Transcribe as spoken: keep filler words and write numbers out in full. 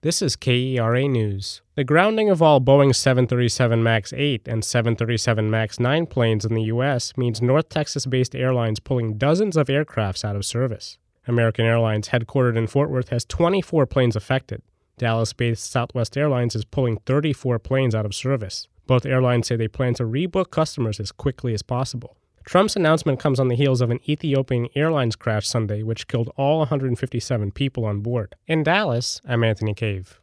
This is K E R A News. The grounding of all Boeing seven thirty-seven MAX eight and seven thirty-seven MAX nine planes in the U S means North Texas-based airlines pulling dozens of aircrafts out of service. American Airlines, headquartered in Fort Worth, has twenty-four planes affected. Dallas-based Southwest Airlines is pulling thirty-four planes out of service. Both airlines say they plan to rebook customers as quickly as possible. Trump's announcement comes on the heels of an Ethiopian Airlines crash Sunday, which killed all one hundred fifty-seven people on board. In Dallas, I'm Anthony Cave.